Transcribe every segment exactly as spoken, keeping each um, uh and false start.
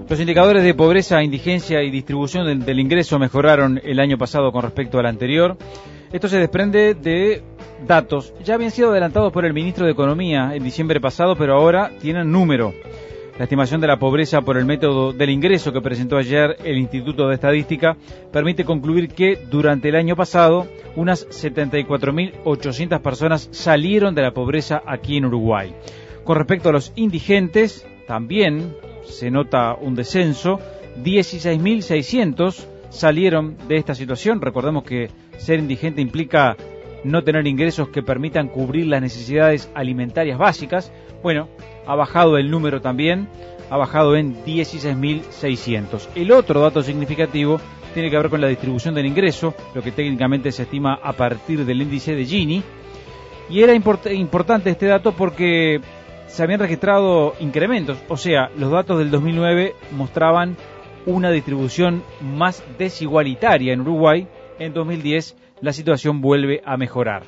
Los indicadores de pobreza, indigencia y distribución del, del ingreso mejoraron el año pasado con respecto al anterior. Esto se desprende de datos. Ya habían sido adelantados por el ministro de Economía en diciembre pasado, pero ahora tienen número. La estimación de la pobreza por el método del ingreso que presentó ayer el Instituto de Estadística permite concluir que durante el año pasado unas setenta y cuatro mil ochocientas personas salieron de la pobreza aquí en Uruguay. Con respecto a los indigentes, también se nota un descenso. dieciséis mil seiscientos salieron de esta situación. Recordemos que ser indigente implica no tener ingresos que permitan cubrir las necesidades alimentarias básicas. Bueno, ha bajado el número también, ha bajado en dieciséis mil seiscientos. El otro dato significativo tiene que ver con la distribución del ingreso, lo que técnicamente se estima a partir del índice de Gini. Y era import- importante este dato porque se habían registrado incrementos, o sea, los datos del dos mil nueve mostraban una distribución más desigualitaria en Uruguay. En dos mil diez la situación vuelve a mejorar.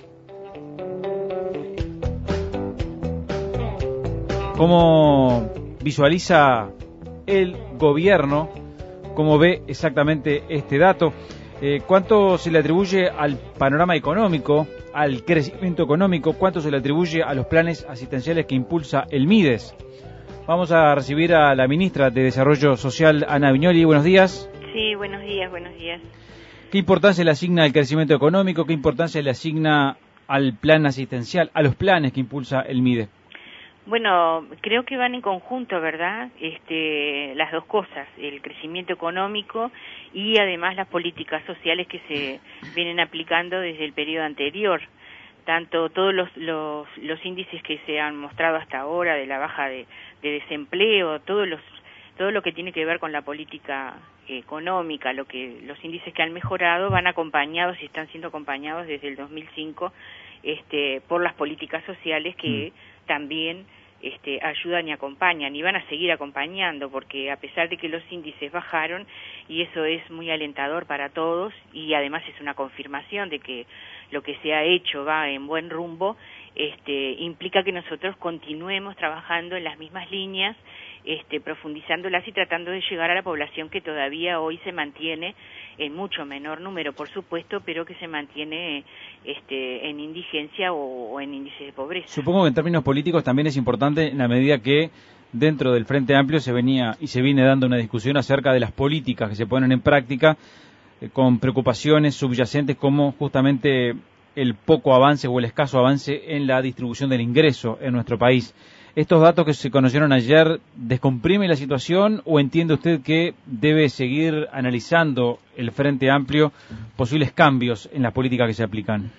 ¿Cómo visualiza el gobierno? ¿Cómo ve exactamente este dato? Eh, ¿Cuánto se le atribuye al panorama económico, al crecimiento económico? ¿Cuánto se le atribuye a los planes asistenciales que impulsa el MIDES? Vamos a recibir a la ministra de Desarrollo Social, Ana Viñoli. Buenos días. Sí, buenos días, buenos días. ¿Qué importancia le asigna al crecimiento económico? ¿Qué importancia le asigna al plan asistencial, a los planes que impulsa el MIDES? Bueno, creo que van en conjunto, ¿verdad? Este, las dos cosas, el crecimiento económico y además las políticas sociales que se vienen aplicando desde el periodo anterior. Tanto todos los, los, los índices que se han mostrado hasta ahora de la baja de, de desempleo, todos los, todo lo que tiene que ver con la política económica, lo que los índices que han mejorado van acompañados y están siendo acompañados desde el dos mil cinco este, por las políticas sociales que mm. también este, ayudan y acompañan y van a seguir acompañando, porque a pesar de que los índices bajaron, y eso es muy alentador para todos y además es una confirmación de que lo que se ha hecho va en buen rumbo, este, implica que nosotros continuemos trabajando en las mismas líneas, este, profundizándolas y tratando de llegar a la población que todavía hoy se mantiene en mucho menor número, por supuesto, pero que se mantiene este, en indigencia o, o en índice de pobreza. Supongo que en términos políticos también es importante en la medida que dentro del Frente Amplio se venía y se viene dando una discusión acerca de las políticas que se ponen en práctica eh, con preocupaciones subyacentes como justamente el poco avance o el escaso avance en la distribución del ingreso en nuestro país. ¿Estos datos que se conocieron ayer descomprimen la situación o entiende usted que debe seguir analizando el Frente Amplio posibles cambios en las políticas que se aplican?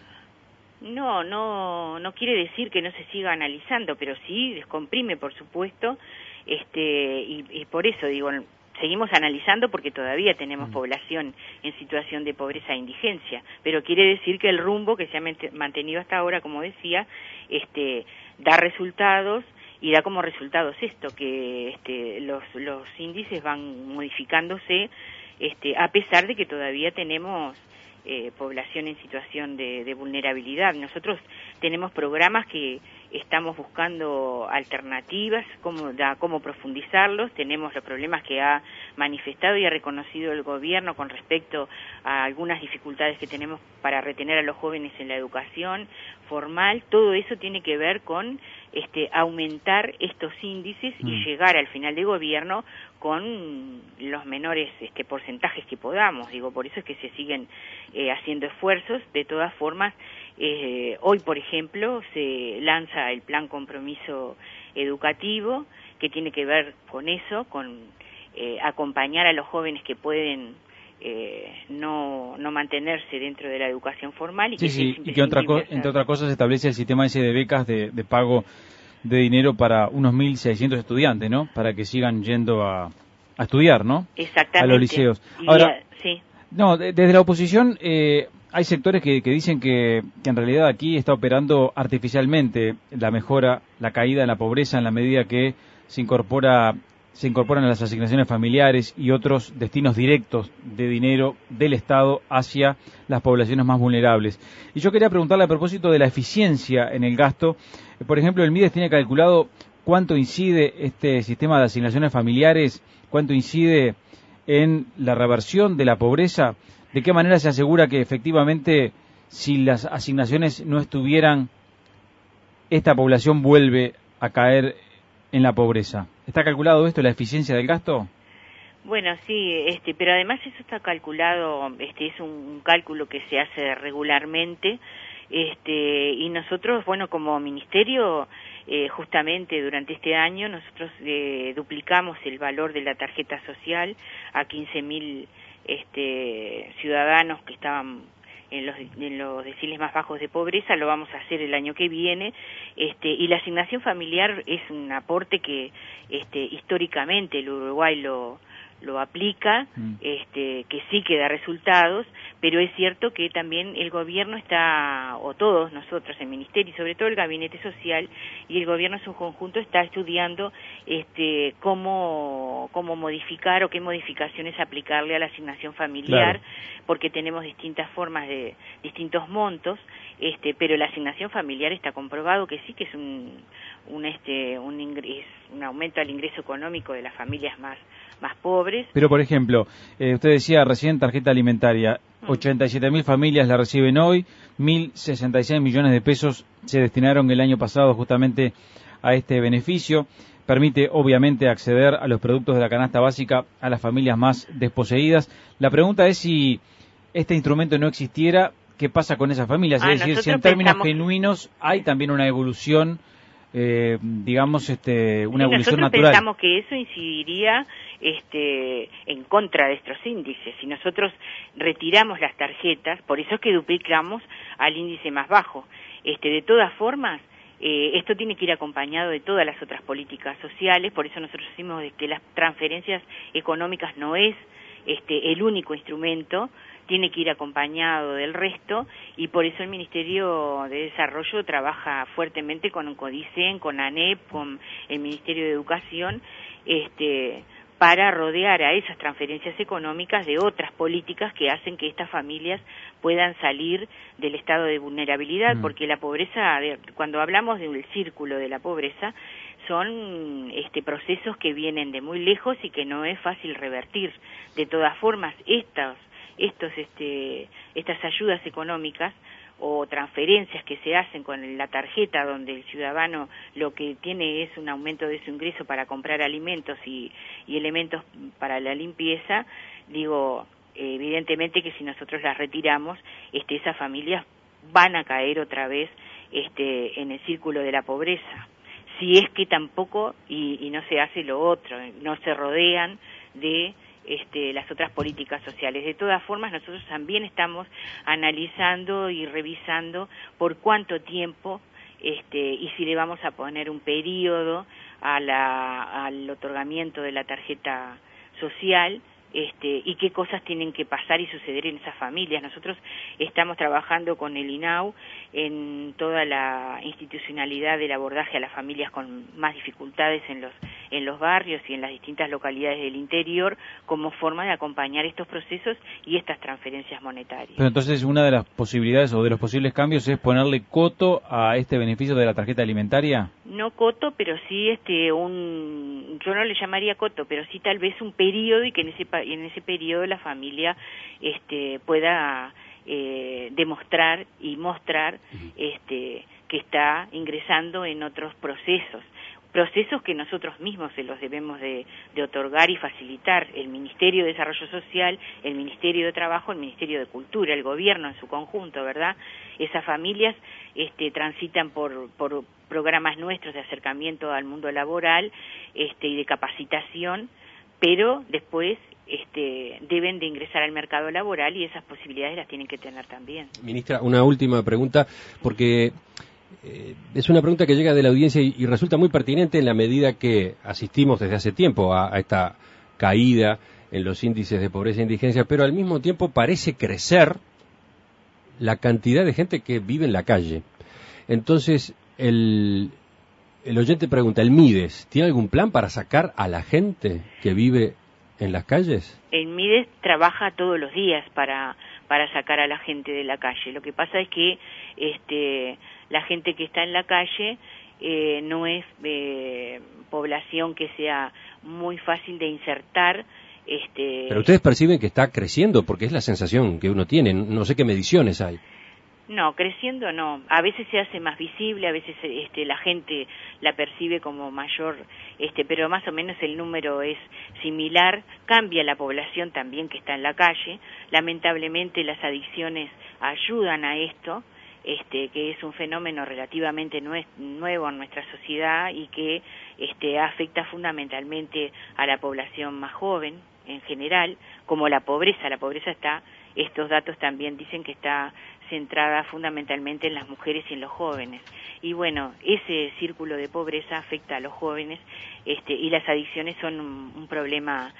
No, no, no quiere decir que no se siga analizando, pero sí descomprime, por supuesto, este, y, y por eso digo, seguimos analizando porque todavía tenemos mm. población en situación de pobreza e indigencia, pero quiere decir que el rumbo que se ha mantenido hasta ahora, como decía, este, da resultados. Y da como resultados esto, que este, los, los índices van modificándose este, a pesar de que todavía tenemos eh, población en situación de, de vulnerabilidad. Nosotros tenemos programas que estamos buscando alternativas, cómo, da, cómo profundizarlos, tenemos los problemas que ha manifestado y ha reconocido el gobierno con respecto a algunas dificultades que tenemos para retener a los jóvenes en la educación formal. Todo eso tiene que ver con este, aumentar estos índices y mm. llegar al final de gobierno con los menores este, porcentajes que podamos. Digo, por eso es que se siguen eh, haciendo esfuerzos. De todas formas, eh, hoy, por ejemplo, se lanza el Plan Compromiso Educativo, que tiene que ver con eso, con eh, acompañar a los jóvenes que pueden eh, no, no mantenerse dentro de la educación formal. Y sí, que sí, y que otra co- entre otras cosas se establece el sistema ese de becas de, de pago de dinero para unos mil seiscientos estudiantes, ¿no? Para que sigan yendo a, a estudiar, ¿no? Exactamente. A los liceos. Ahora, y, sí. No, de, desde la oposición eh, hay sectores que, que dicen que, que en realidad aquí está operando artificialmente la mejora, la caída en la pobreza en la medida que se incorpora se incorporan las asignaciones familiares y otros destinos directos de dinero del Estado hacia las poblaciones más vulnerables. Y yo quería preguntarle a propósito de la eficiencia en el gasto. Por ejemplo, el MIDES tiene calculado cuánto incide este sistema de asignaciones familiares cuánto incide en la reversión de la pobreza? ¿De qué manera se asegura que efectivamente, si las asignaciones no estuvieran, esta población vuelve a caer en la pobreza? ¿Está calculado esto, la eficiencia del gasto? Bueno, sí, este, pero además eso está calculado, este, es un, un cálculo que se hace regularmente, este, y nosotros, bueno, como ministerio, eh, justamente durante este año nosotros eh, duplicamos el valor de la tarjeta social a quince mil este, ciudadanos que estaban en los, en los deciles más bajos de pobreza. Lo vamos a hacer el año que viene, este, y la asignación familiar es un aporte que este, históricamente el Uruguay lo lo aplica, mm. este, que sí que da resultados, pero es cierto que también el gobierno está, o todos nosotros, el ministerio y sobre todo el gabinete social y el gobierno en su conjunto está estudiando este, cómo, cómo modificar o qué modificaciones aplicarle a la asignación familiar, claro. Porque tenemos distintas formas de, distintos montos, este, pero la asignación familiar está comprobado que sí que es un, un, este, un, ingreso, un aumento al ingreso económico de las familias más más pobres. Pero, por ejemplo, eh, usted decía recién tarjeta alimentaria, ochenta y siete mil familias la reciben hoy, mil sesenta y seis millones de pesos se destinaron el año pasado justamente a este beneficio. Permite, obviamente, acceder a los productos de la canasta básica a las familias más desposeídas. La pregunta es si este instrumento no existiera, ¿qué pasa con esas familias? Ah, es decir, si en términos genuinos que... hay también una evolución, eh, digamos, este, una sí, evolución nosotros natural. Nosotros pensamos que eso incidiría este, en contra de estos índices. Si nosotros retiramos las tarjetas, por eso es que duplicamos al índice más bajo. Este, de todas formas, eh, esto tiene que ir acompañado de todas las otras políticas sociales, por eso nosotros decimos que las transferencias económicas no es este, el único instrumento, tiene que ir acompañado del resto, y por eso el Ministerio de Desarrollo trabaja fuertemente con CODICEN, con ANEP, con el Ministerio de Educación, este, para rodear a esas transferencias económicas de otras políticas que hacen que estas familias puedan salir del estado de vulnerabilidad, mm. porque la pobreza, cuando hablamos del círculo de la pobreza, son este, procesos que vienen de muy lejos y que no es fácil revertir. De todas formas, estas, estos, este, estas ayudas económicas o transferencias que se hacen con la tarjeta, donde el ciudadano lo que tiene es un aumento de su ingreso para comprar alimentos y, y elementos para la limpieza, digo, evidentemente que si nosotros las retiramos, este, esas familias van a caer otra vez este, en el círculo de la pobreza. Si es que tampoco, y, y no se hace lo otro, no se rodean de Este, las otras políticas sociales. De todas formas, nosotros también estamos analizando y revisando por cuánto tiempo este, y si le vamos a poner un periodo a la, al otorgamiento de la tarjeta social, este, y qué cosas tienen que pasar y suceder en esas familias. Nosotros estamos trabajando con el I N A U en toda la institucionalidad del abordaje a las familias con más dificultades en los en los barrios y en las distintas localidades del interior como forma de acompañar estos procesos y estas transferencias monetarias. Pero entonces una de las posibilidades o de los posibles cambios es ponerle coto a este beneficio de la tarjeta alimentaria. No coto, pero sí este un yo no le llamaría coto, pero sí tal vez un periodo y que en ese en ese periodo la familia este pueda eh, demostrar y mostrar este que está ingresando en otros procesos. Procesos que nosotros mismos se los debemos de, de otorgar y facilitar, el Ministerio de Desarrollo Social, el Ministerio de Trabajo, el Ministerio de Cultura, el gobierno en su conjunto, ¿verdad? Esas familias este, transitan por, por programas nuestros de acercamiento al mundo laboral este, y de capacitación, pero después este, deben de ingresar al mercado laboral y esas posibilidades las tienen que tener también. Ministra, una última pregunta, porque Eh, es una pregunta que llega de la audiencia y, y resulta muy pertinente en la medida que asistimos desde hace tiempo a, a esta caída en los índices de pobreza e indigencia, pero al mismo tiempo parece crecer la cantidad de gente que vive en la calle. Entonces, el, el oyente pregunta, ¿el MIDES tiene algún plan para sacar a la gente que vive en las calles? El MIDES trabaja todos los días para, para sacar a la gente de la calle. Lo que pasa es que este la gente que está en la calle eh, no es eh, población que sea muy fácil de insertar. Este... Pero ustedes perciben que está creciendo, porque es la sensación que uno tiene, no sé qué mediciones hay. No, creciendo no. A veces se hace más visible, a veces este, la gente la percibe como mayor, este, pero más o menos el número es similar. Cambia la población también que está en la calle. Lamentablemente las adicciones ayudan a esto, este, que es un fenómeno relativamente nue nuevo en nuestra sociedad y que este, afecta fundamentalmente a la población más joven en general, como la pobreza. La pobreza está, estos datos también dicen que está centrada fundamentalmente en las mujeres y en los jóvenes. Y bueno, ese círculo de pobreza afecta a los jóvenes, este, y las adicciones son un, un problema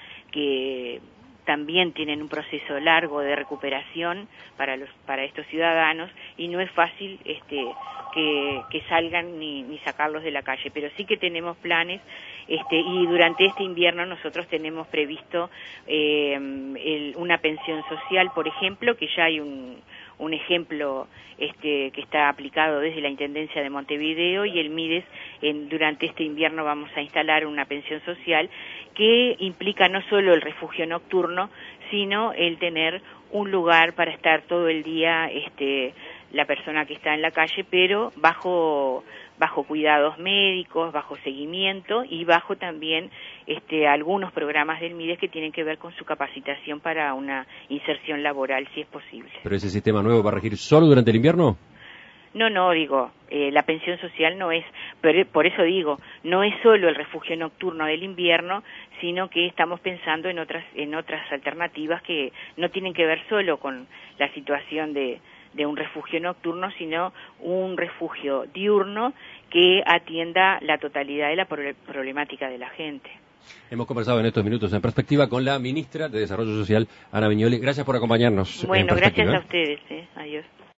que también tienen un proceso largo de recuperación para los para estos ciudadanos, y no es fácil este que, que salgan ni, ni sacarlos de la calle, pero sí que tenemos planes, este y durante este invierno nosotros tenemos previsto eh, el, una pensión social, por ejemplo, que ya hay un un ejemplo este, que está aplicado desde la Intendencia de Montevideo, y el MIDES en, durante este invierno vamos a instalar una pensión social que implica no solo el refugio nocturno, sino el tener un lugar para estar todo el día este, la persona que está en la calle, pero bajo bajo cuidados médicos, bajo seguimiento y bajo también este, algunos programas del MIDES que tienen que ver con su capacitación para una inserción laboral, si es posible. ¿Pero ese sistema nuevo va a regir solo durante el invierno? No, no, digo, eh, la pensión social no es, pero por eso digo, no es solo el refugio nocturno del invierno, sino que estamos pensando en otras en otras alternativas que no tienen que ver solo con la situación de de un refugio nocturno, sino un refugio diurno que atienda la totalidad de la problemática de la gente. Hemos conversado en estos minutos en Perspectiva con la ministra de Desarrollo Social, Ana Viñoly. Gracias por acompañarnos. Bueno, gracias a ustedes. Eh. Adiós.